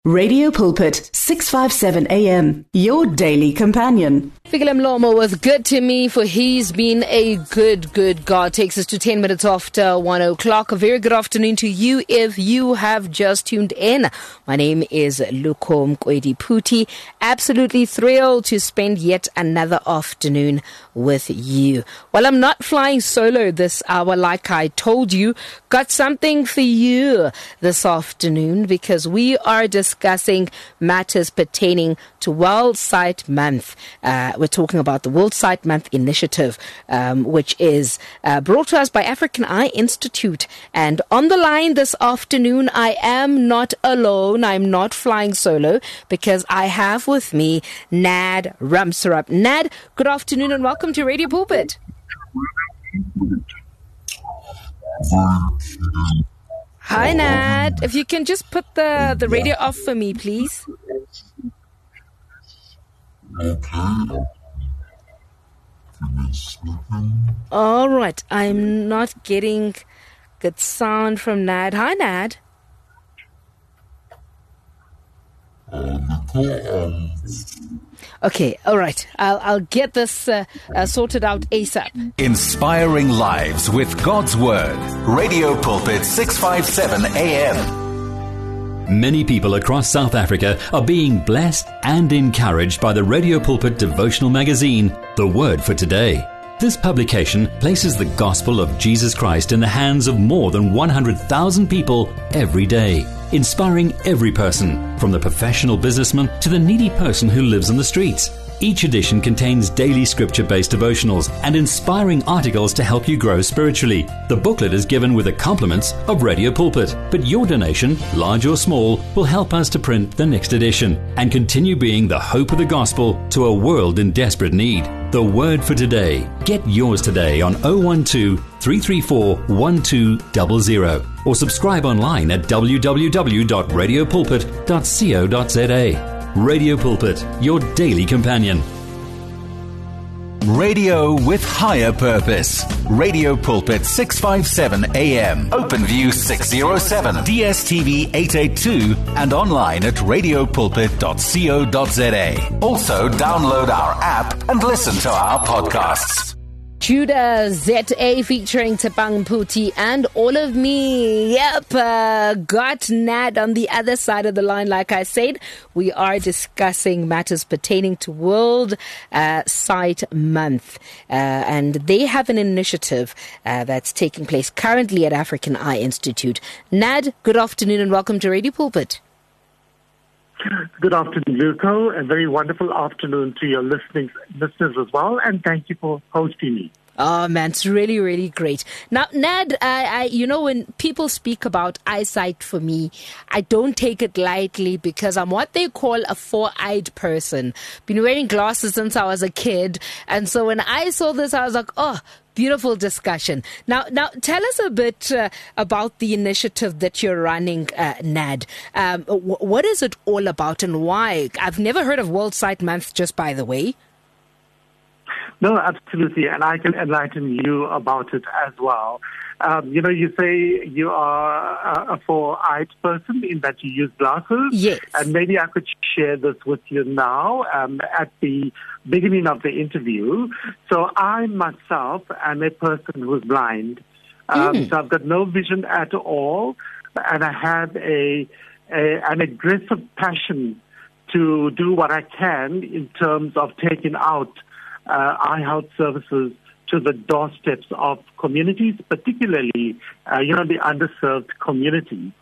Radio Pulpit, 657 AM, your daily companion. Fikile Mlomo was good to me, for he's been a good God. Takes us to 10 minutes after 1 o'clock. A very good afternoon to you if you have just tuned in. My name is Luko Mkwedi Puti. Absolutely thrilled to spend yet another afternoon with you. Well, I'm not flying solo this hour like I told you. Got something for you this afternoon because we are discussing matters pertaining to World Sight Month. We're talking about the World Sight Month initiative, which is brought to us by African Eye Institute. And on the line this afternoon, I am not alone. I'm not flying solo because I have with me Nad Ramsarup. Nad, good afternoon and welcome to Radio Pulpit. Hi, Nad. If you can just put the radio off for me, please. All right. I'm not getting good sound from Nad. Hi, Nad. Okay, all right. I'll get this sorted out ASAP. Inspiring lives with God's Word. Radio Pulpit 657 AM. Many people across South Africa are being blessed and encouraged by the Radio Pulpit devotional magazine, The Word for Today. This publication places the gospel of Jesus Christ in the hands of more than 100,000 people every day, inspiring every person, from the professional businessman to the needy person who lives on the streets. Each edition contains daily scripture-based devotionals and inspiring articles to help you grow spiritually. The booklet is given with the compliments of Radio Pulpit, but your donation, large or small, will help us to print the next edition and continue being the hope of the gospel to a world in desperate need. The Word for Today. Get yours today on 012-334-1200 or subscribe online at www.radiopulpit.co.za. Radio Pulpit, your daily companion. Radio with higher purpose. Radio Pulpit 657 AM. OpenView 607. DSTV 882 and online at radiopulpit.co.za. Also download our app and listen to our podcasts. Judah ZA featuring Tepang Puti and all of me. Yep, got Nad on the other side of the line. Like I said, we are discussing matters pertaining to World Sight Month. And they have an initiative that's taking place currently at African Eye Institute. Nad, good afternoon and welcome to Radio Pulpit. Good afternoon, Luco. A very wonderful afternoon to your listeners as well. And thank you for hosting me. Oh, man, it's really, really great. Now, Nad, when people speak about eyesight for me, I don't take it lightly because I'm what they call a four-eyed person. Been wearing glasses since I was a kid. And so when I saw this, I was like, oh, beautiful discussion. Now, tell us a bit about the initiative that you're running, Nad. What is it all about and why? I've never heard of World Sight Month, just by the way. No, absolutely, and I can enlighten you about it as well. You say you are a four-eyed person in that you use glasses. Yes. And maybe I could share this with you now at the beginning of the interview. So I myself am a person who's blind. So I've got no vision at all, and I have an aggressive passion to do what I can in terms of taking out eye health services to the doorsteps of communities, particularly, the underserved communities.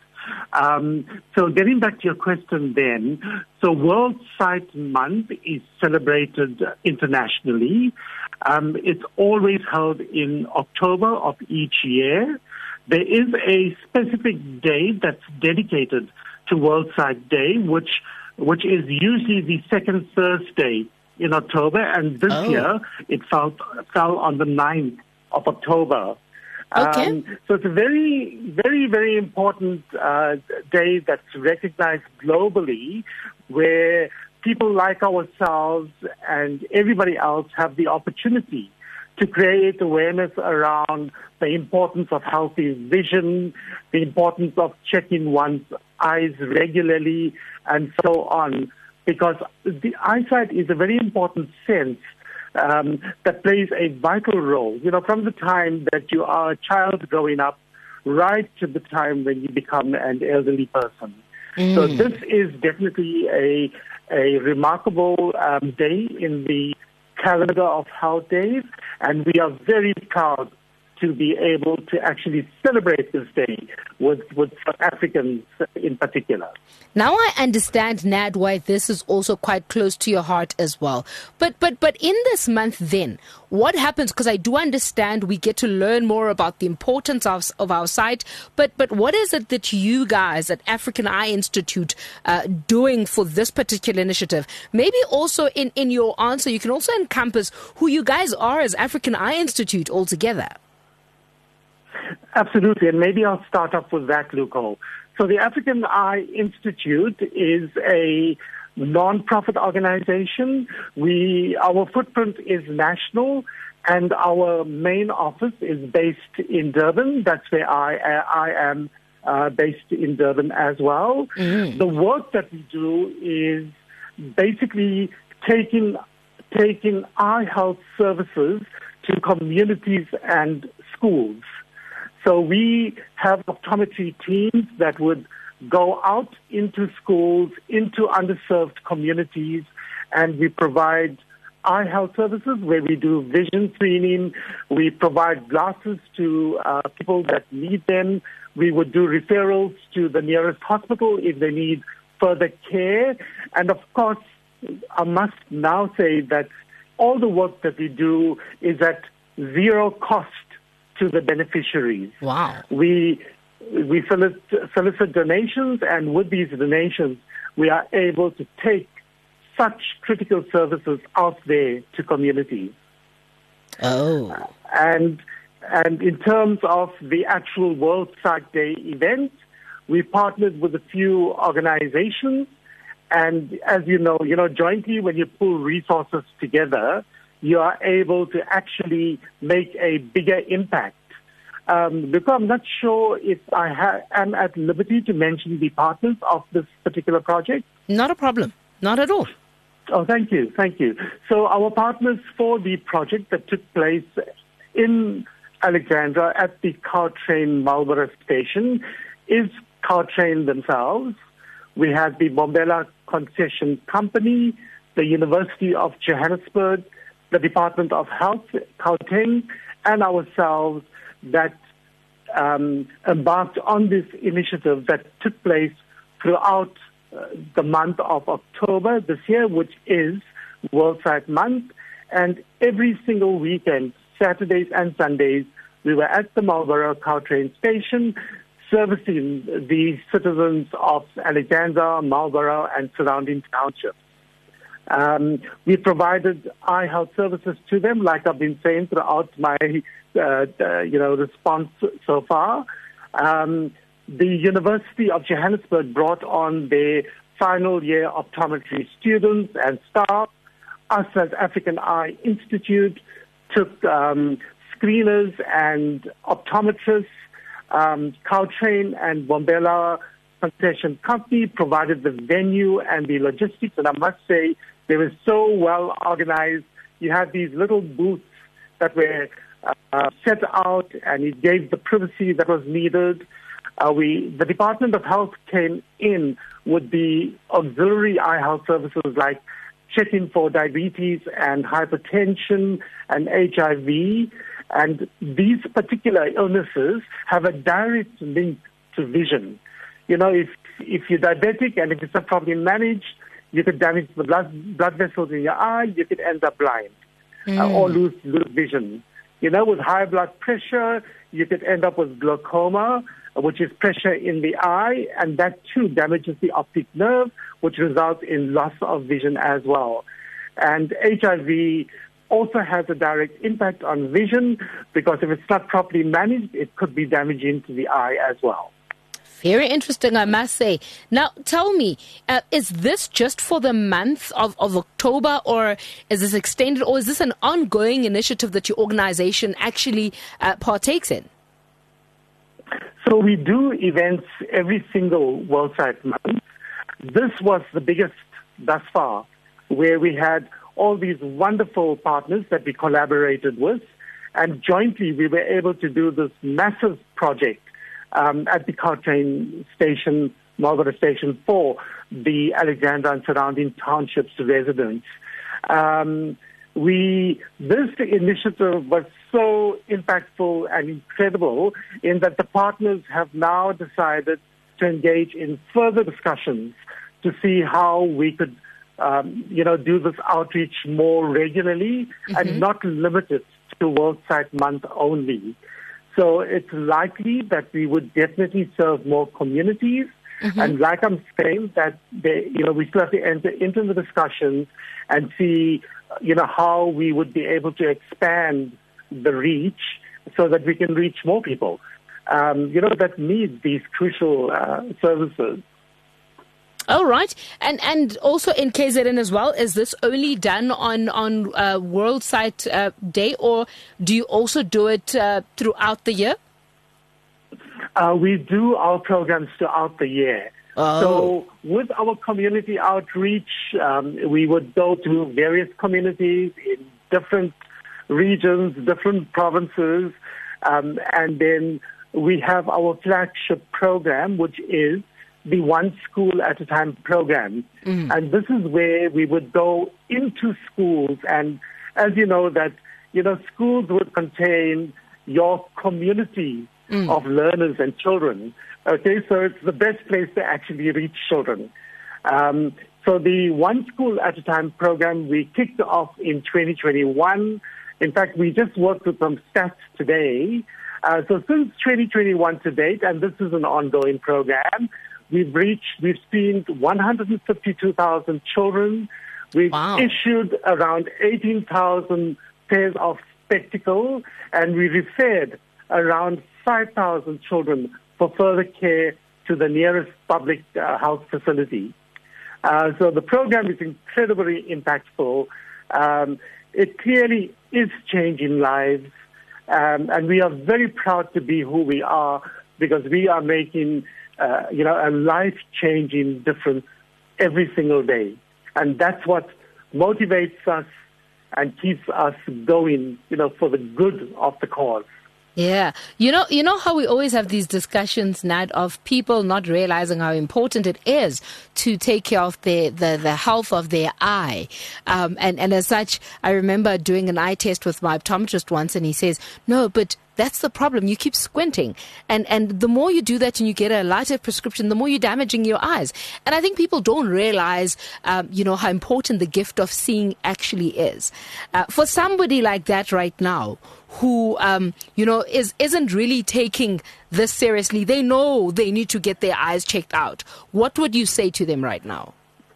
So getting back to your question then, so World Sight Month is celebrated internationally. It's always held in October of each year. There is a specific day that's dedicated to World Sight Day, which is usually the second Thursday in October, and this year it fell on the 9th of October. Okay. So it's a very, very, very important day that's recognized globally, where people like ourselves and everybody else have the opportunity to create awareness around the importance of healthy vision, the importance of checking one's eyes regularly and so on, because the eyesight is a very important sense that plays a vital role, from the time that you are a child growing up right to the time when you become an elderly person. So this is definitely a remarkable day in the calendar of health days, and we are very proud to be able to actually celebrate this day with South Africans in particular. Now I understand, Nad, why this is also quite close to your heart as well. But in this month then, what happens? Because I do understand we get to learn more about the importance of our sight, but what is it that you guys at African Eye Institute doing for this particular initiative? Maybe also in your answer, you can also encompass who you guys are as African Eye Institute altogether. Absolutely, and maybe I'll start off with that, Luco. So the African Eye Institute is a non-profit organization. Our footprint is national, and our main office is based in Durban. That's where I am based in Durban as well. The work that we do is basically taking eye health services to communities and schools. So we have optometry teams that would go out into schools, into underserved communities, and we provide eye health services where we do vision screening. We provide glasses to people that need them. We would do referrals to the nearest hospital if they need further care. And of course, I must now say that all the work that we do is at zero cost to the beneficiaries. Wow. We solicit donations, and with these donations, we are able to take such critical services out there to communities. Oh. And in terms of the actual World Sight Day event, we partnered with a few organizations, and as you know, jointly when you pull resources together, you are able to actually make a bigger impact. Because I'm not sure if I am at liberty to mention the partners of this particular project. Not a problem. Not at all. Oh, thank you. Thank you. So our partners for the project that took place in Alexandra at the Gautrain Marlborough station is Gautrain themselves. We have the Bombela Concession Company, the University of Johannesburg, the Department of Health, Gauteng, and ourselves that embarked on this initiative that took place throughout the month of October this year, which is World Sight Month. And every single weekend, Saturdays and Sundays, we were at the Marlborough Gautrain station servicing the citizens of Alexandra, Marlborough, and surrounding townships. We provided eye health services to them, like I've been saying throughout my, response so far. The University of Johannesburg brought on their final year optometry students and staff. Us as African Eye Institute took screeners and optometrists. Gautrain and Bombela Concession Company provided the venue and the logistics, and I must say they were so well organized. You had these little booths that were set out, and it gave the privacy that was needed. The Department of Health came in with the auxiliary eye health services like checking for diabetes and hypertension and HIV. And these particular illnesses have a direct link to vision. If you're diabetic and if it's not properly managed, you could damage the blood vessels in your eye, you could end up blind or lose vision. With high blood pressure, you could end up with glaucoma, which is pressure in the eye, and that too damages the optic nerve, which results in loss of vision as well. And HIV also has a direct impact on vision, because if it's not properly managed, it could be damaging to the eye as well. Very interesting, I must say. Now, tell me, is this just for the month of October, or is this extended, or is this an ongoing initiative that your organization actually partakes in? So we do events every single World Sight Month. This was the biggest thus far, where we had all these wonderful partners that we collaborated with, and jointly we were able to do this massive project at the Cautrain station, Marlborough Station, for the Alexandra and surrounding townships residents. This initiative was so impactful and incredible in that the partners have now decided to engage in further discussions to see how we could, do this outreach more regularly and not limit it to World Sight Month only. So it's likely that we would definitely serve more communities. And like I'm saying, that we still have to enter into the discussions and see, how we would be able to expand the reach so that we can reach more people, that need these crucial services. All right. And also in KZN as well, is this only done on World Sight Day, or do you also do it throughout the year? We do our programs throughout the year. Oh. So with our community outreach, we would go to various communities in different regions, different provinces, and then we have our flagship program, which is the One School at a Time program. And this is where we would go into schools, and as you know, that schools would contain your community of learners and children. Okay, so it's the best place to actually reach children. So the One School at a Time program, we kicked off in 2021. In fact, we just worked with some stats today. So since 2021 to date, and this is an ongoing program, we've seen 152,000 children. We've issued around 18,000 pairs of spectacles, and we referred around 5,000 children for further care to the nearest public health facility. So the program is incredibly impactful. It clearly is changing lives, and we are very proud to be who we are, because we are making a life-changing difference every single day. And that's what motivates us and keeps us going, for the good of the cause. Yeah. You know how we always have these discussions, Nat, of people not realizing how important it is to take care of the health of their eye. And as such, I remember doing an eye test with my optometrist once, and he says, no, but that's the problem. You keep squinting. And the more you do that and you get a lighter prescription, the more you're damaging your eyes. And I think people don't realize, how important the gift of seeing actually is. For somebody like that right now, who, isn't really taking this seriously, they know they need to get their eyes checked out. What would you say to them right now?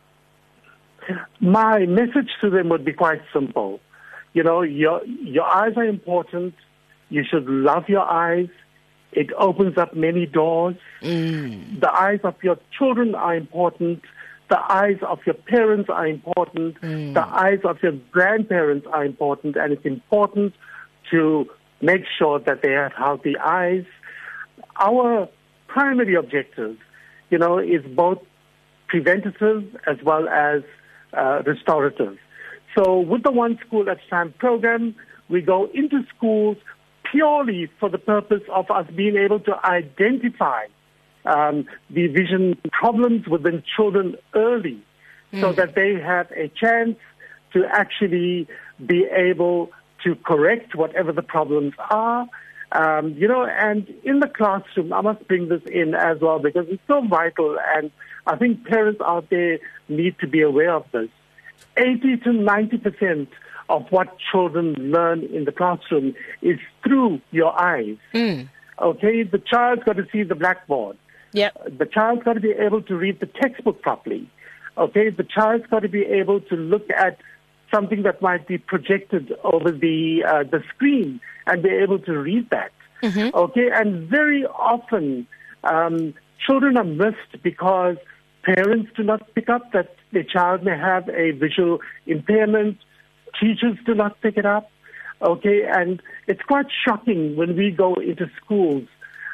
My message to them would be quite simple. Your eyes are important. You should love your eyes. It opens up many doors. The eyes of your children are important. The eyes of your parents are important. The eyes of your grandparents are important. And it's important to make sure that they have healthy eyes. Our primary objective, is both preventative as well as restorative. So with the One School at a Time program, we go into schools purely for the purpose of us being able to identify the vision problems within children early, so that they have a chance to actually be able to correct whatever the problems are. And in the classroom, I must bring this in as well, because it's so vital, and I think parents out there need to be aware of this. 80 to 90% of what children learn in the classroom is through your eyes. Okay, the child's got to see the blackboard. Yep. The child's got to be able to read the textbook properly. Okay, the child's got to be able to look at something that might be projected over the screen and be able to read that. Okay, and very often children are missed because parents do not pick up that their child may have a visual impairment. Teachers do not pick it up. Okay, and it's quite shocking when we go into schools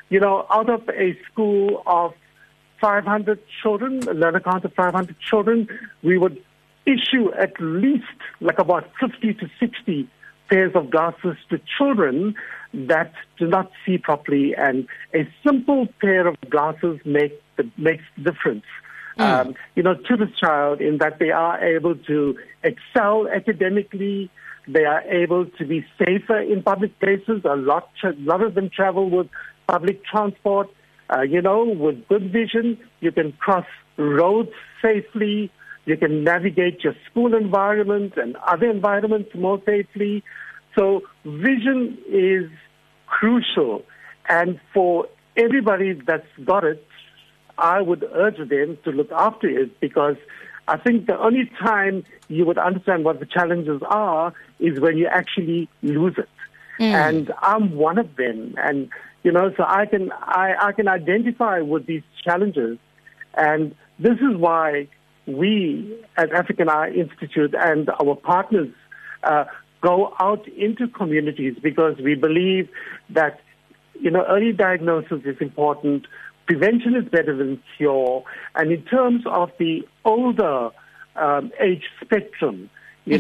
out of a school of 500 children, a learner count of 500 children, we would issue at least about 50 to 60 pairs of glasses to children that do not see properly. And a simple pair of glasses makes the difference, to the child, in that they are able to excel academically. They are able to be safer in public places. A lot of them travel with public transport. With good vision, you can cross roads safely. You can navigate your school environment and other environments more safely. So vision is crucial. And for everybody that's got it, I would urge them to look after it, because I think the only time you would understand what the challenges are is when you actually lose it. And I'm one of them. And, so I can identify with these challenges. And this is why we at African Eye Institute and our partners go out into communities, because we believe that, early diagnosis is important. Prevention is better than cure. And in terms of the older age spectrum,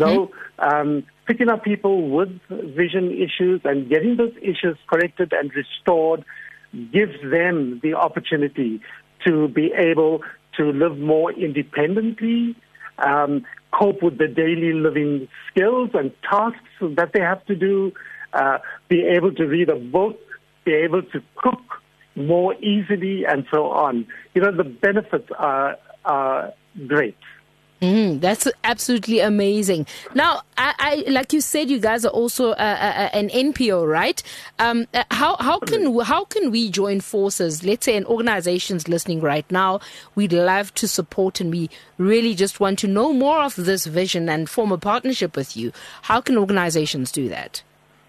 picking up people with vision issues and getting those issues corrected and restored gives them the opportunity to be able to live more independently, cope with the daily living skills and tasks that they have to do, be able to read a book, be able to cook more easily, and so on. The benefits are great. That's absolutely amazing. Now, I like you said, you guys are also an NPO, right? How can we join forces? Let's say an organization's listening right now. We'd love to support, and we really just want to know more of this vision and form a partnership with you. How can organizations do that?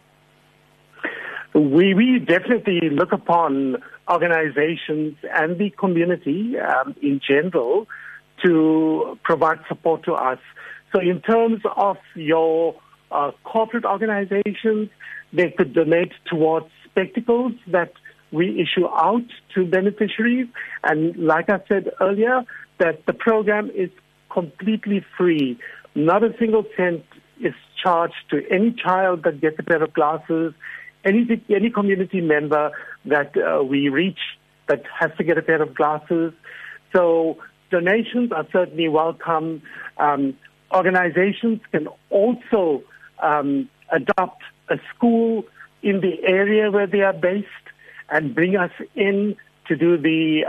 We definitely look upon organizations and the community in general to provide support to us. So in terms of your corporate organizations, they could donate towards spectacles that we issue out to beneficiaries. And like I said earlier, that the program is completely free. Not a single cent is charged to any child that gets a pair of glasses, any community member that we reach that has to get a pair of glasses. So donations are certainly welcome. Organizations can also adopt a school in the area where they are based and bring us in to do the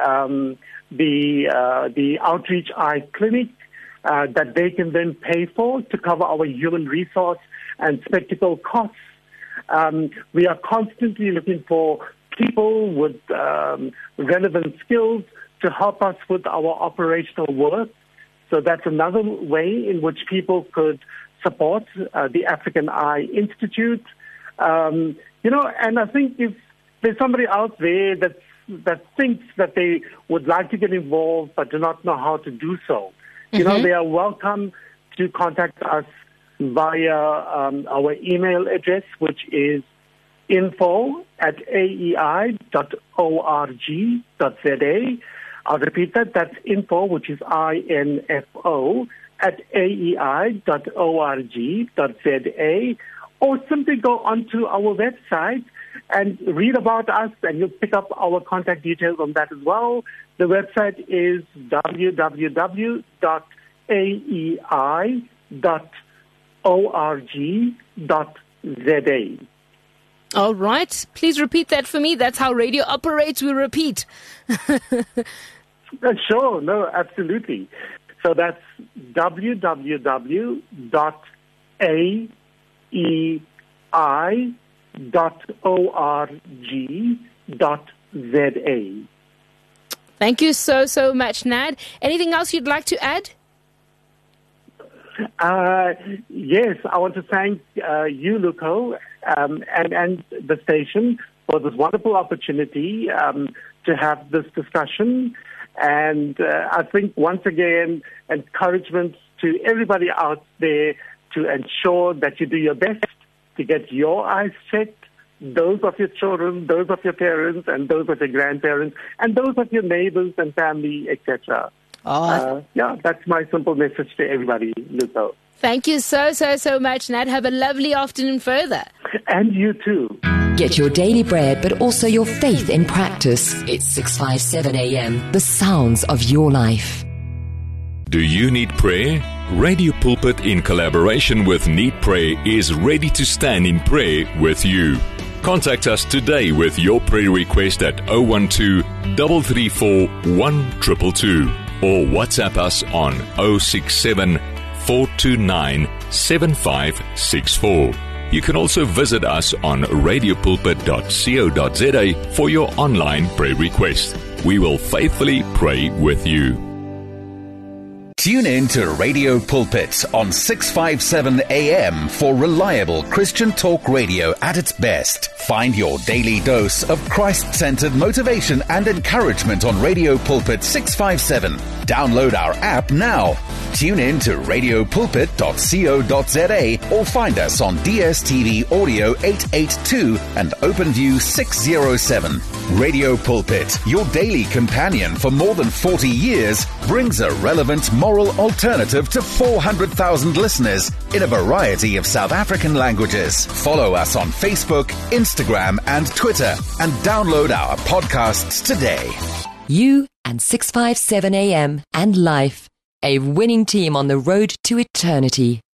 outreach eye clinic that they can then pay for to cover our human resource and spectacle costs. We are constantly looking for people with relevant skills to help us with our operational work. So that's another way in which people could support the African Eye Institute. And I think if there's somebody out there that thinks that they would like to get involved but do not know how to do so, they are welcome to contact us via our email address, which is info@aei.org.za. I'll repeat that. That's info, which is INFO, @aei.org.za. Or simply go onto our website and read about us, and you'll pick up our contact details on that as well. The website is www.aei.org.za. All right. Please repeat that for me. That's how radio operates. We repeat. Sure. No, absolutely. So that's www.aei.org.za. Thank you so much, Nad. Anything else you'd like to add? Yes, I want to thank you, Luco, and the station for this wonderful opportunity to have this discussion. And I think, once again, encouragement to everybody out there to ensure that you do your best to get your eyes checked, those of your children, those of your parents, and those of your grandparents, and those of your neighbors and family, etc. That's my simple message to everybody, Lizzo. Thank you so much, Nat. Have a lovely afternoon further. And you too. Get your daily bread, but also your faith in practice. It's 657 AM, the sounds of your life. Do you need prayer? Radio Pulpit, in collaboration with Need Prayer, is ready to stand in prayer with you. Contact us today with your prayer request at 012-334-1222 or WhatsApp us on 067-429-7564. You can also visit us on radiopulpit.co.za for your online prayer request. We will faithfully pray with you. Tune in to Radio Pulpit on 657 AM for reliable Christian talk radio at its best. Find your daily dose of Christ-centered motivation and encouragement on Radio Pulpit 657. Download our app now. Tune in to radiopulpit.co.za or find us on DSTV Audio 882 and OpenView 607. Radio Pulpit, your daily companion for more than 40 years, brings a relevant moral alternative to 400,000 listeners in a variety of South African languages. Follow us on Facebook, Instagram and Twitter and download our podcasts today. You and 657 AM and life, a winning team on the road to eternity.